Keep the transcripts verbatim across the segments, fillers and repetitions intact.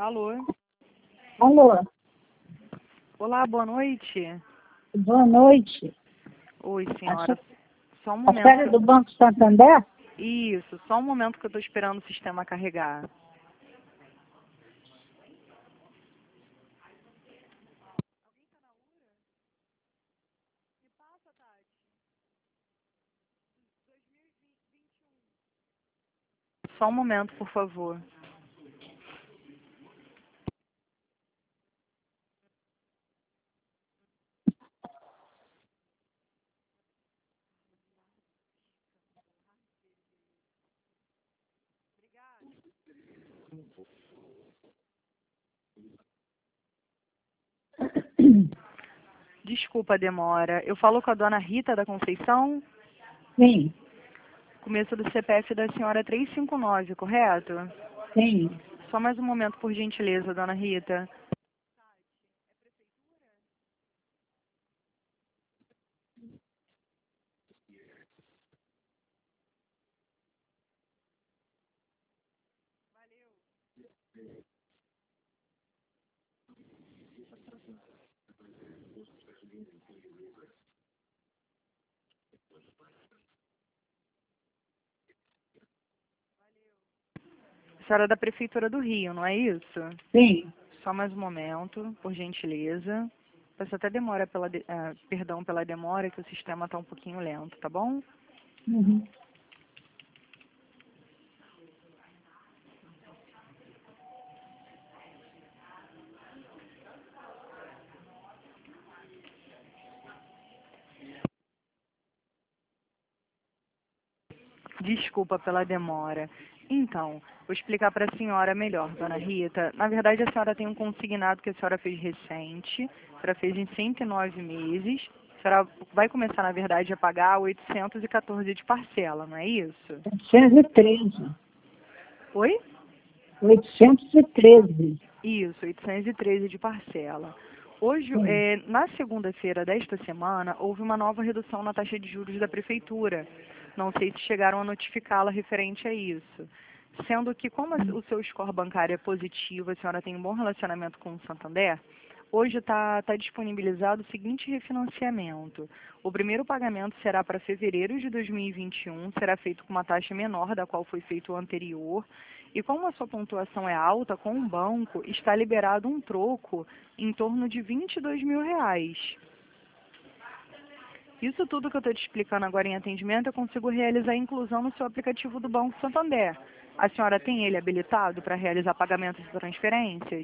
Alô? Alô, Olá, boa noite. boa noite. Oi, senhora. Só um A momento. série que do eu- Banco Santander? Isso, só um momento que eu estou esperando o sistema carregar. Só um momento, por favor. Desculpa a demora. Eu falo com a dona Rita da Conceição? Sim, Começo do C P F da senhora trezentos e cinquenta e nove, correto? sim. Só mais um momento, por gentileza, dona Rita. A senhora é da Prefeitura do Rio, não é isso? Sim. Só mais um momento, por gentileza. Peço até demora pela de- ah, perdão pela demora, que o sistema está um pouquinho lento, tá bom? Uhum. Desculpa pela demora. Então, vou explicar para a senhora melhor, dona Rita. Na verdade, a senhora tem um consignado que a senhora fez recente. A senhora fez em cento e nove meses. A senhora vai começar, na verdade, a pagar oitocentos e quatorze de parcela, não é isso? oitocentos e treze. Oi? oitocentos e treze. Isso, oitocentos e treze de parcela. Hoje, Sim. eh, na segunda-feira desta semana, houve uma nova redução na taxa de juros da Prefeitura. Não sei se chegaram a notificá-la referente a isso. Sendo que, como a- o seu score bancário é positivo, a senhora tem um bom relacionamento com o Santander, hoje está disponibilizado o seguinte refinanciamento. O primeiro pagamento será para fevereiro de dois mil e vinte e um, será feito com uma taxa menor da qual foi feito o anterior. E como a sua pontuação é alta com o banco, está liberado um troco em torno de vinte e dois mil reais. Isso tudo que eu estou te explicando agora em atendimento, eu consigo realizar a inclusão no seu aplicativo do Banco Santander. A senhora tem ele habilitado para realizar pagamentos e transferências?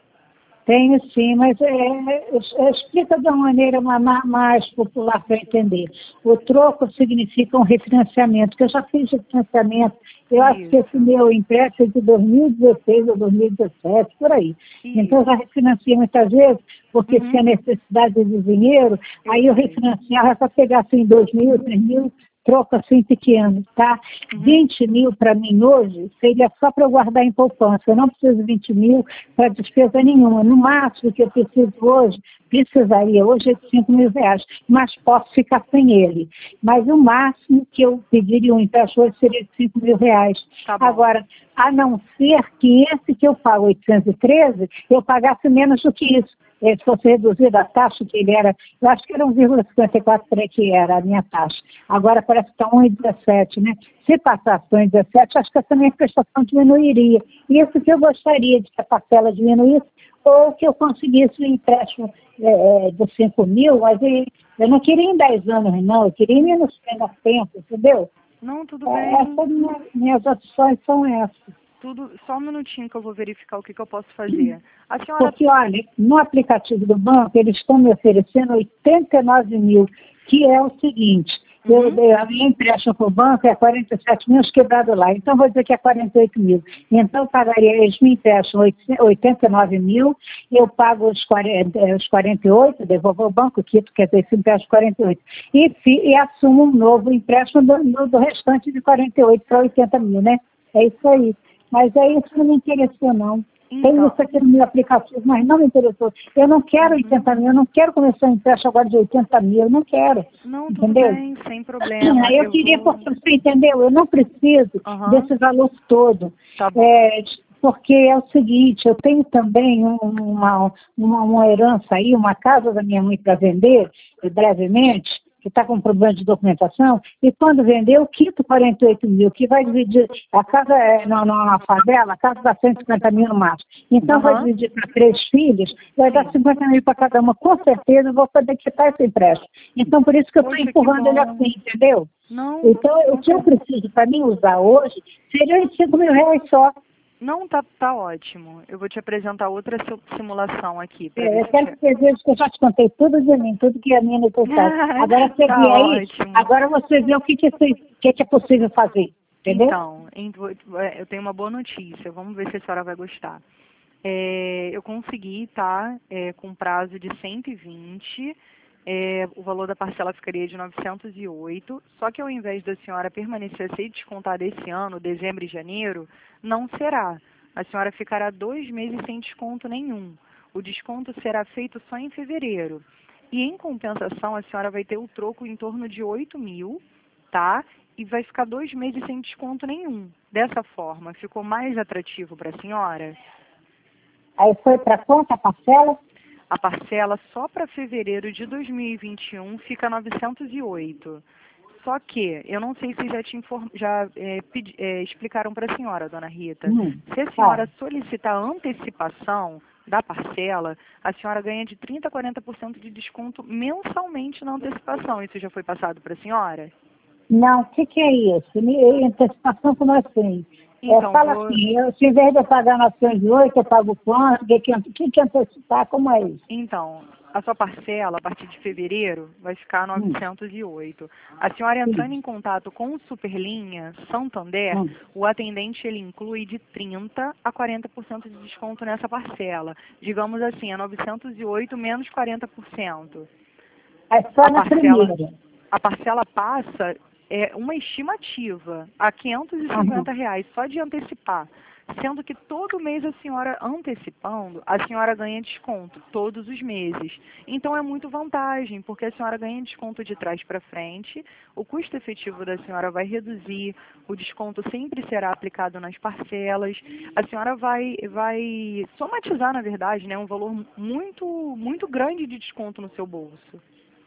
Tenho sim, mas é, es- explica de uma maneira ma- ma- mais popular para entender. O troco significa um refinanciamento, que eu já fiz refinanciamento. Eu acho que esse Isso, meu empréstimo é de dois mil e dezesseis ou dois mil e dezessete, por aí. Então, eu isso. já refinanciei muitas vezes, porque Uhum, tinha necessidade de dinheiro, eu aí eu sei. refinanciava para pegar assim dois mil, três mil, troco assim pequeno, tá? Uhum. vinte mil para mim hoje seria só para eu guardar em poupança. Eu não preciso de vinte mil para despesa nenhuma. No máximo que eu preciso hoje, precisaria hoje é de cinco mil reais, mas posso ficar sem ele. Mas o máximo que eu pediria um empréstimo hoje seria de cinco mil reais. Tá bom. Agora, a não ser que esse que eu pago oitocentos e treze, eu pagasse menos do que isso. Eh, Se fosse reduzida a taxa que ele era, eu acho que era um vírgula cinquenta e quatro por aí que era a minha taxa. Agora parece que está um vírgula dezessete, né? Se passasse para um vírgula dezessete, acho que essa minha prestação diminuiria. Isso que eu gostaria de que a parcela diminuísse, ou que eu conseguisse um empréstimo eh, de cinco mil, mas eu, eu não queria em dez anos, não, eu queria em menos tempo, entendeu? Não, tudo É, bem. essas minhas, minhas opções são essas. Tudo, só um minutinho que eu vou verificar o que, que eu posso fazer. A senhora. Porque, olha, no aplicativo do banco, eles estão me oferecendo oitenta e nove mil, que é o seguinte, eu, Uhum. eu, a minha empréstimo para o banco é quarenta e sete mil quebrado lá, então vou dizer que é quarenta e oito mil. Então, eu pagaria, eles me emprestam oitenta e nove mil, eu pago os, quarenta, eh, os quarenta e oito, devolvo ao banco, quito, quer dizer, esse empréstimo quarenta e oito, e, fi- e assumo um novo empréstimo do, do, do restante de quarenta e oito para oitenta mil, né? É isso aí. Mas aí isso não me interessou, não. Tem Então. isso aqui no meu aplicativo, mas não me interessou. Eu não quero Uhum. oitenta mil, eu não quero começar um empréstimo agora de oitenta mil, eu não quero. Não, tudo Entendeu? bem, sem problema. Eu Eu queria, vou. porque você entendeu? Eu não preciso Aham. desse valor todo. Tá bom. É, porque é o seguinte, eu tenho também um- uma, uma, uma herança aí, uma casa da minha mãe para vender, brevemente, que está com problema de documentação, e quando vender, eu quito quarenta e oito mil, que vai dividir, a casa é na, na, na favela, a casa dá cento e cinquenta mil no máximo. Então, vai Aham. dividir para três filhos, vai dar cinquenta mil para cada uma. Com certeza, eu vou poder quitar esse empréstimo. Então, por isso que eu estou Poxa, que empurrando ele bom. assim, entendeu? Não, Então, o não, que eu preciso para mim usar hoje seria uns cinco mil reais só. não tá, tá ótimo. Eu vou te apresentar outra sim- simulação aqui para É, ver eu se quero te... que você veja que eu já te contei tudo de mim, tudo que é minha necessidade. Agora você Tá vê aí, ótimo. agora você vê o que, que, você- que, que é possível fazer, entendeu? Então, em- vou- é, eu tenho uma boa notícia. Vamos ver se a senhora vai gostar. É, eu consegui, tá? É, com prazo de cento e vinte. É, o valor da parcela ficaria de novecentos e oito. Só que ao invés da senhora permanecer a ser descontada esse ano, dezembro e janeiro, não será. A senhora ficará dois meses sem desconto nenhum. O desconto será feito só em fevereiro. E em compensação, a senhora vai ter o troco em torno de oito mil, tá? E vai ficar dois meses sem desconto nenhum. Dessa forma, ficou mais atrativo para a senhora? Aí foi para quanto a parcela? A parcela só para fevereiro de dois mil e vinte e um fica novecentos e oito. Só que, eu não sei se já, te inform... já é, pedi... é, explicaram para a senhora, dona Rita. Hum, Se a tá. senhora solicitar antecipação da parcela, a senhora ganha de trinta a quarenta por cento de desconto mensalmente na antecipação. Isso já foi passado para a senhora? Não, o que, que é isso? Me- Antecipação como assim? É, Então, fala vou... assim, eu, se em vez de eu pagar novecentos e oito, eu pago quanto? O que, que, que, que antecipar? Como é isso? Então, a sua parcela, a partir de fevereiro, vai ficar Hum, novecentos e oito. A senhora sim. entrando em contato com o Superlinha Santander, Hum. o atendente ele inclui de trinta a quarenta por cento de desconto nessa parcela. Digamos assim, é novecentos e oito menos quarenta por cento. É só A na parcela, primeira. a parcela passa é uma estimativa a quinhentos e cinquenta reais só de antecipar. Sendo que todo mês a senhora antecipando, a senhora ganha desconto todos os meses. Então é muito vantagem, porque a senhora ganha desconto de trás para frente, o custo efetivo da senhora vai reduzir, o desconto sempre será aplicado nas parcelas, a senhora vai, vai somatizar, na verdade, né, um valor muito, muito grande de desconto no seu bolso.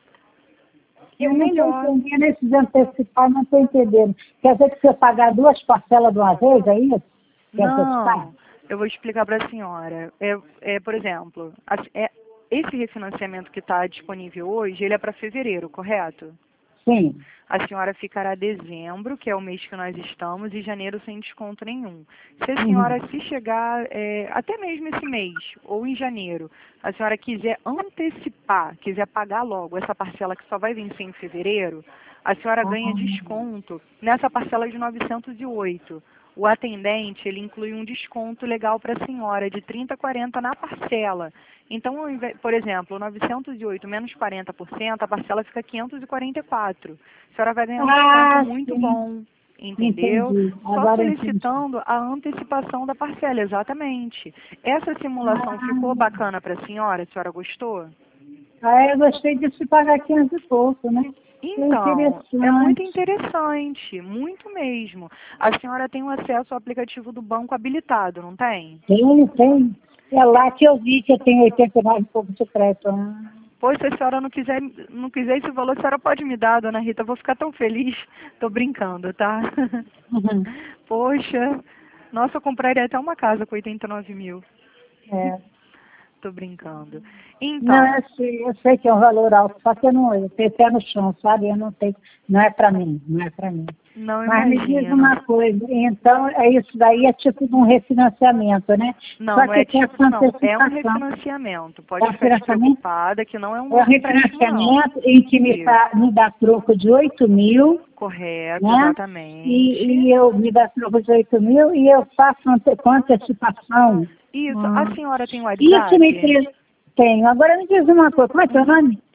E Eu o não estou melhor, entendendo esses antecipar, não estou entendendo. Quer dizer que se eu pagar duas parcelas de uma vez, é isso? Quer antecipar? não, eu vou explicar para a senhora. É, é, por exemplo, a- é, esse refinanciamento que está disponível hoje, ele é para fevereiro, correto? Sim. A senhora ficará dezembro, que é o mês que nós estamos, e janeiro sem desconto nenhum. Se a senhora, Uhum. se chegar é, até mesmo esse mês, ou em janeiro, a senhora quiser antecipar, quiser pagar logo essa parcela que só vai vencer em fevereiro, a senhora ganha desconto nessa parcela de novecentos e oito. O atendente, ele inclui um desconto legal para a senhora de trinta a quarenta na parcela. Então, ao invés- por exemplo, novecentos e oito menos quarenta por cento, a parcela fica quinhentos e quarenta e quatro. A senhora vai ganhar um desconto Ah, muito sim. bom, entendeu? Entendi. Só Agora eu entendi. solicitando a antecipação da parcela, exatamente. Essa simulação ficou bacana para a senhora? A senhora gostou? Ah, eu gostei de se pagar quinhentos e pouco, né? É Então, é muito interessante. interessante, muito mesmo. A senhora tem o acesso ao aplicativo do banco habilitado, não tem? Tem, tem. É lá que eu vi que eu tenho oitenta e nove pouco de crédito. Ah. Pois, se a senhora não quiser, não quiser esse valor, a senhora pode me dar, dona Rita, eu vou ficar tão feliz. Tô brincando, tá? Uhum. Poxa, nossa, eu compraria até uma casa com oitenta e nove mil. É. Tô brincando. Não, Então, eu sei, eu sei que é um valor alto, só que eu não, eu tenho pé no chão, sabe? Eu não tenho, não é para mim, não é para mim. não Mas me diz imagino. uma coisa, então é isso daí é tipo de um refinanciamento, né? Não, Só não que é tem tipo, essa não. É um antecipação. refinanciamento. É Pode um ficar refinanciamento? despreocupada que não é um É um novo empréstimo, não. refinanciamento em que me, Isso. fa- me dá troco de oito mil, Correto, né? exatamente. E, e eu me dá troco de oito mil e eu faço ante, com antecipação. Isso. Hum. A senhora tem Isso me WhatsApp? interessa. Tenho. Agora me diz uma coisa, como é teu nome?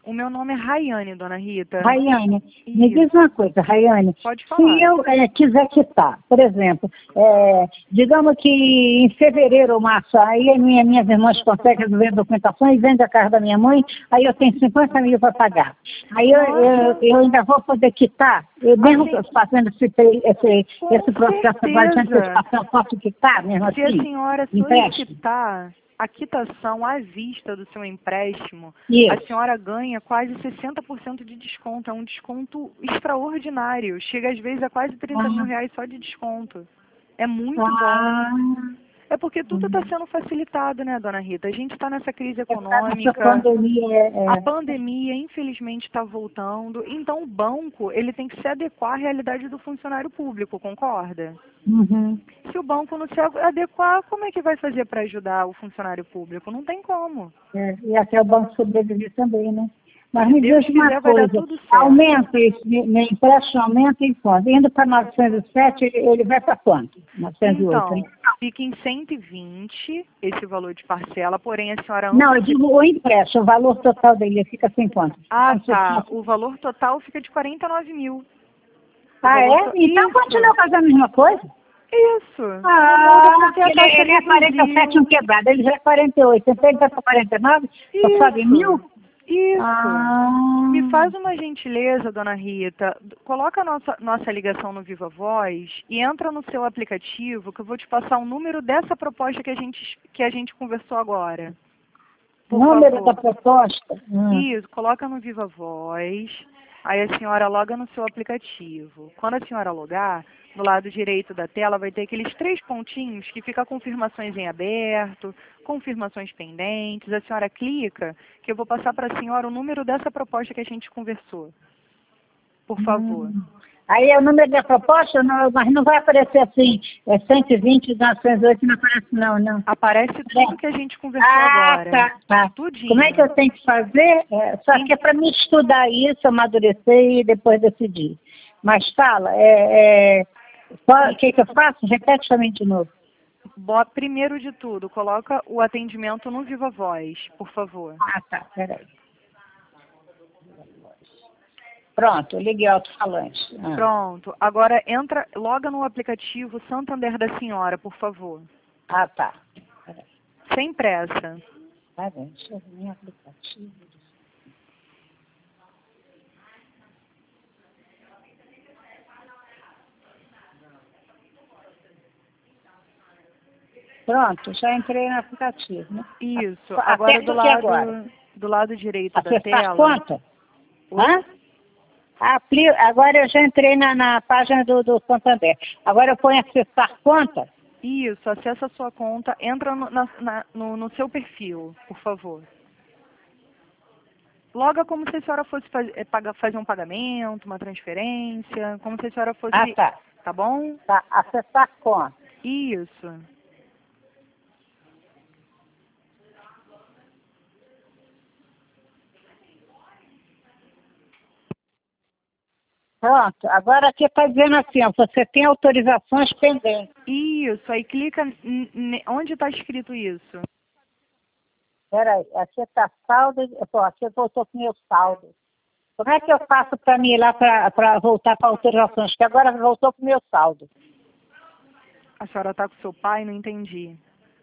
O meu nome é Raiane, dona Rita. Raiane, Isso. me diz uma coisa, Raiane. Pode falar. Se eu é, quiser quitar, por exemplo, é, digamos que em fevereiro ou março, aí a minha, minhas irmãs conseguem resolver a documentação e vendem a casa da minha mãe, aí eu tenho cinquenta mil para pagar. Aí eu, eu, eu ainda vou poder quitar, eu mesmo Assim, fazendo esse, esse, esse processo agora de certeza. antecipação, posso quitar mesmo Se assim? a senhora Empréstimo? solicitar a quitação à vista do seu empréstimo, Isso. a senhora ganha quase sessenta por cento de desconto. É um desconto extraordinário. Chega às vezes a quase trinta mil reais só de desconto. É muito Ah, bom. É porque tudo está sendo facilitado, né, dona Rita? A gente está nessa crise essa econômica. pandemia é, A é, pandemia, infelizmente, está voltando. Então, o banco ele tem que se adequar à realidade do funcionário público, concorda? uhum. Se o banco não se adequar, como é que vai fazer para ajudar o funcionário público? Não tem como. É, e até o banco sobreviver também, né? Mas Se me Deus diz uma quiser, vai dar coisa, tudo certo. aumenta esse, meu empréstimo aumenta em quanto? Indo para novecentos e sete, ele, ele vai para quanto? novecentos e oito, Então, né? fica em cento e vinte esse valor de parcela, porém a senhora... Não, eu digo o empréstimo, o valor total dele fica sem quanto? Ah, Fica tá. assim. O valor total fica de quarenta e nove mil. O Ah, valor é? to- Então Isso. continua fazendo a mesma coisa? Isso. Ah, Não muda porque a ele, taxa ele é quarenta e sete um reduziu. quebrado, ele já é quarenta e oito, então ele vai para quarenta e nove, só sobe mil? Isso. Isso. Ah, Me faz uma gentileza, dona Rita, coloca a nossa, nossa ligação no Viva Voz e entra no seu aplicativo que eu vou te passar o número dessa proposta que a gente, que a gente conversou agora. Por número favor. da proposta. Hum. Isso, coloca no Viva Voz, aí a senhora loga no seu aplicativo. Quando a senhora logar, no lado direito da tela vai ter aqueles três pontinhos que fica confirmações em aberto, confirmações pendentes. A senhora clica, que eu vou passar para a senhora o número dessa proposta que a gente conversou. Por favor. Hum. Aí é o número da proposta, não, mas não vai aparecer assim, é cento e vinte, novecentos e oito, não aparece não, não. Aparece tudo que a gente conversou Ah, agora. tá, tá. Tudinho. Como é que eu tenho que fazer? É, só que é para me estudar isso, amadurecer e depois decidir. Mas fala, é, é, qual- o que, que eu faço? Repete para mim de novo. Bo- Primeiro de tudo, coloca o atendimento no Viva Voz, por favor. Ah, tá, peraí. Pronto, eu liguei o alto-falante. Ah. Pronto. Agora entra, loga no aplicativo Santander da senhora, por favor. Ah, tá. Peraí. Sem pressa. Tá bem, deixa eu ver meu aplicativo. Pronto, já entrei no aplicativo, né? Isso. A- Agora aperta do o que agora? lado, do lado direito da Acessar tela. conta? Oi? Hã? Apli- Agora eu já entrei na, na página do, do Santander. Agora eu ponho acessar conta? Isso. Acessa a sua conta. Entra no, na- na- no, no seu perfil, por favor. Loga como se a senhora fosse faz, é, paga- fazer um pagamento, uma transferência, como se a senhora fosse... Ah, tá. Tá bom? Tá, acessar conta. Isso. Pronto, agora aqui está dizendo assim, ó, você tem autorizações pendentes. Isso. Aí clica n- n- onde está escrito isso. Peraí, aqui está saldo, pô, aqui voltou para o meu saldo. Como é que eu faço para mim ir lá para voltar para autorizações? Que agora voltou para o meu saldo. A senhora está com seu pai? Não entendi.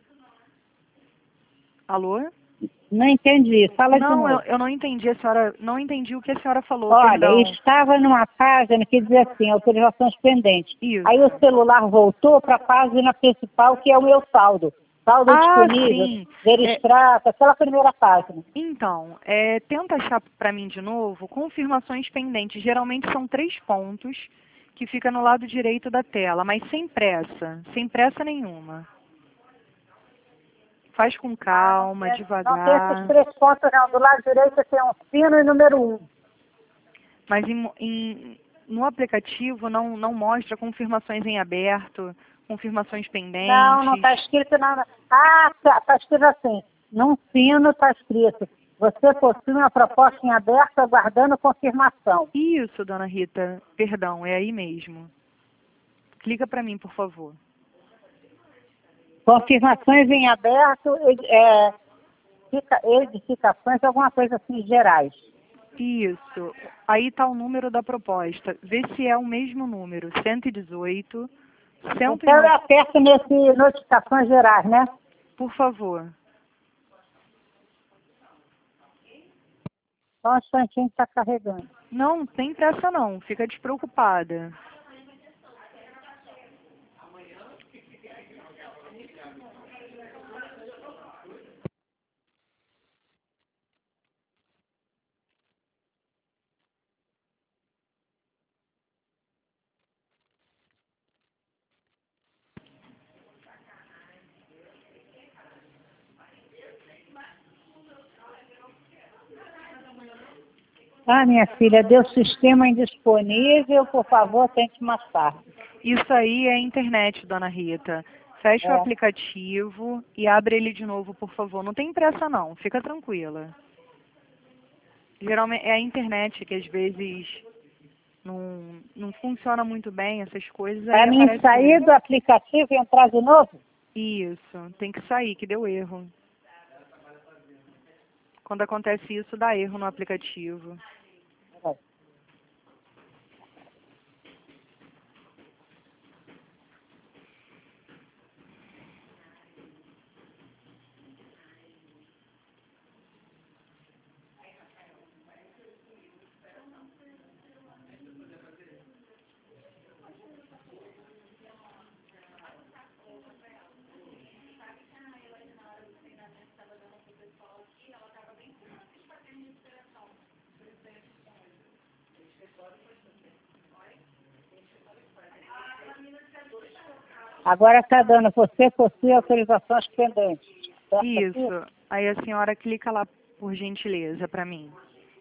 Alô? Não entendi, fala de Não, novo. eu, eu não entendi a senhora, não entendi o que a senhora falou, Olha, perdão. estava numa página que dizia assim, autorizações pendentes. Isso. Aí o celular voltou para a página principal, que é o meu saldo. Saldo Ah, disponível, sim. ver É, extrato, aquela primeira página. então, é, tenta achar para mim de novo confirmações pendentes. Geralmente são três pontos que fica no lado direito da tela, mas sem pressa, sem pressa nenhuma. Faz com calma, Não tem devagar. esses três pontos não. Do lado direito tem um sino e número um. Mas em- em- no aplicativo não, não mostra confirmações em aberto, confirmações pendentes. Não, não está escrito nada. Ah, está escrito assim. Num sino está escrito. Você possui uma proposta em aberto aguardando confirmação. Isso, dona Rita. Perdão, é aí mesmo. Clica para mim, por favor. Confirmações em aberto, é, fica- edificações, alguma coisa assim, gerais. Isso. Aí está o número da proposta. Vê se é o mesmo número. cento e dezoito. Então eu aperto nesse notificações gerais, né? Por favor. Só um instantinho que está carregando. Não, não tem pressa não. Fica despreocupada. Ah, minha filha, deu sistema indisponível, por favor, tente mais tarde. Isso aí é a internet, dona Rita. Fecha É. o aplicativo e abre ele de novo, por favor. Não tem pressa não, fica tranquila. Geralmente é a internet que às vezes não, não funciona muito bem, essas coisas. Para Aí mim aparece sair erro. do aplicativo e entrar de novo? Isso, tem que sair, que deu erro. Quando acontece isso, dá erro no aplicativo. É. Agora está dando, você possui autorizações pendentes. Certo? Isso. Aí a senhora clica lá, por gentileza, para mim.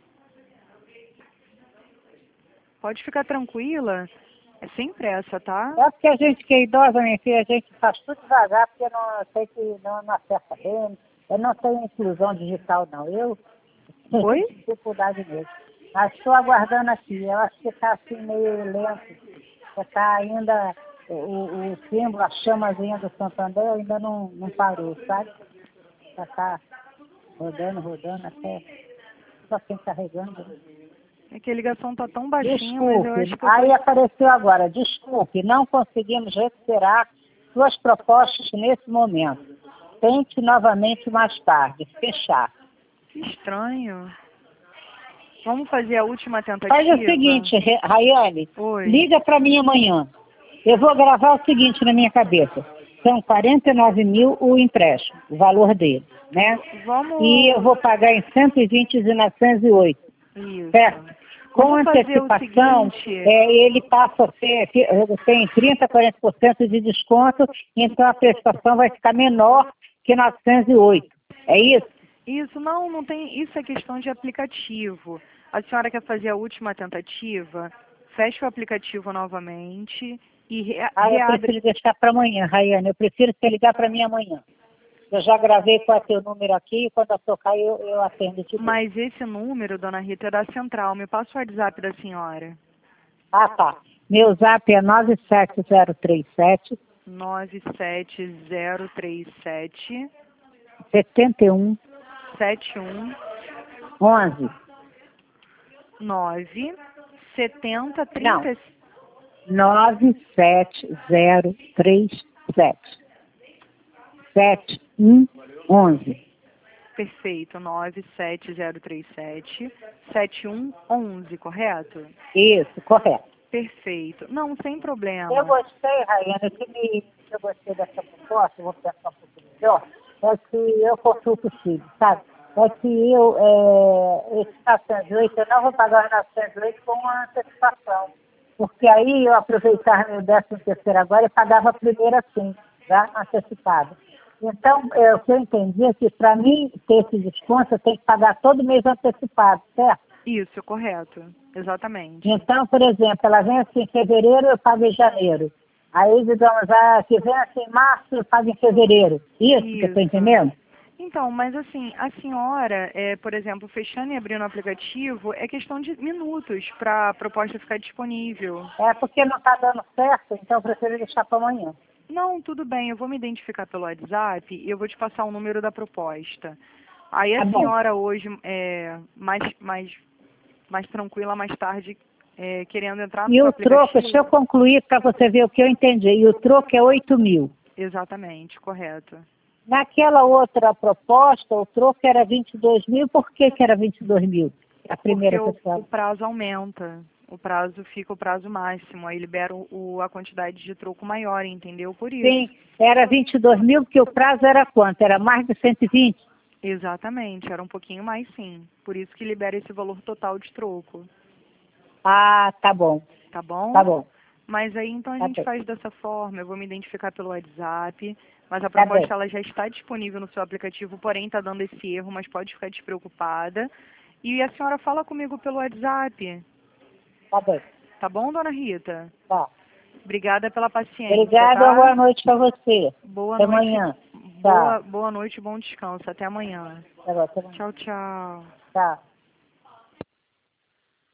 Pode ficar tranquila. É sem pressa, tá? É porque a gente que é idosa, minha filha, a gente faz tudo devagar, porque não sei que não, não acerta bem. Eu não tenho inclusão digital, não. Eu Oi? tenho dificuldade mesmo. Mas estou aguardando aqui. Eu acho que está assim meio lento. Está ainda o, o símbolo, a chamazinha do Santander ainda não, não parou, sabe? Já está rodando, rodando até só quem carregando. É que a ligação tá tão baixinha, mas eu Desculpe, acho que eu aí tô... apareceu agora, desculpe, não conseguimos recuperar suas propostas nesse momento. Tente novamente mais tarde, fechar. Que estranho. Vamos fazer a última tentativa? Faz o seguinte, Re- Raiane, Oi. liga para mim amanhã. Eu vou gravar o seguinte na minha cabeça. São quarenta e nove mil o empréstimo, o valor dele, né? Vamos... E eu vou pagar em cento e vinte e novecentos e oito, Isso. certo? Com Vamos fazer o antecipação, seguinte... é, ele passa a ter, tem trinta, quarenta por cento de desconto, então a prestação vai ficar menor que novecentos e oito. É isso? Isso, não, não tem... Isso é questão de aplicativo. A senhora quer fazer a última tentativa? Fecha o aplicativo novamente e re... Ah, eu reabre... prefiro deixar para amanhã, Raiane. Eu prefiro você ligar para mim amanhã. Eu já gravei qual é teu número aqui e quando eu tocar eu, eu atendo de novo. Mas esse número, dona Rita, é da central. Me passa o WhatsApp da senhora. Ah, tá. Meu zap é nove sete zero três sete, nove sete zero três sete, sete um, sete um onze. nove setenta Não, trinta. nove sete zero três sete, sete um onze. Perfeito, nove sete zero três sete, sete um onze, correto? Isso, correto. Perfeito. Não, sem problema. Eu gostei, Raiana, que me, eu gostei dessa proposta, vou pensar um pouco melhor, é que eu consulto o filho, sabe? É que eu, é, esse novecentos e oito, eu não vou pagar os novecentos e oito com uma antecipação. Porque aí eu aproveitava meu décimo terceiro agora e pagava primeiro assim, já antecipado. Então, é, o que eu entendi é que para mim ter esse desconto, eu tenho que pagar todo mês antecipado, certo? Isso, correto. Exatamente. Então, por exemplo, ela vem assim em fevereiro, eu pago em janeiro. Aí, digamos, a que vem assim em março, eu pago em fevereiro. Isso, que eu estou entendendo? Então, mas assim, a senhora, é, por exemplo, fechando e abrindo o aplicativo, é questão de minutos para a proposta ficar disponível. É porque não está dando certo, então eu prefiro deixar para amanhã. Não, tudo bem, eu vou me identificar pelo WhatsApp e eu vou te passar o número da proposta. Aí a Tá bom. senhora hoje, é, mais, mais mais tranquila mais tarde, é, querendo entrar no E seu o troco, aplicativo. deixa eu concluir para você ver o que eu entendi. E o troco é oito mil. Exatamente, correto. Naquela outra proposta, o troco era vinte e dois mil. Por que, que era vinte e dois mil? A primeira Porque o, pessoa. o prazo aumenta. O prazo fica o prazo máximo. Aí libera o, a quantidade de troco maior, entendeu? Por isso. Sim, era vinte e dois mil, porque o prazo era quanto? Era mais de cento e vinte? Exatamente, era um pouquinho mais sim. Por isso que libera esse valor total de troco. Ah, tá bom. Tá bom? Tá bom. Mas aí então a Tá gente bem. faz dessa forma, eu vou me identificar pelo WhatsApp, mas a Tá proposta bem. ela já está disponível no seu aplicativo, porém está dando esse erro, mas pode ficar despreocupada. E a senhora fala comigo pelo WhatsApp, Tá bem. tá bom, dona Rita? Tá. Obrigada pela paciência, Obrigada, tá? boa noite para você. Boa Até noite. amanhã. Boa, Tá. boa noite, bom descanso. Até amanhã. Tá bom, até amanhã. Tchau, tchau. Tá.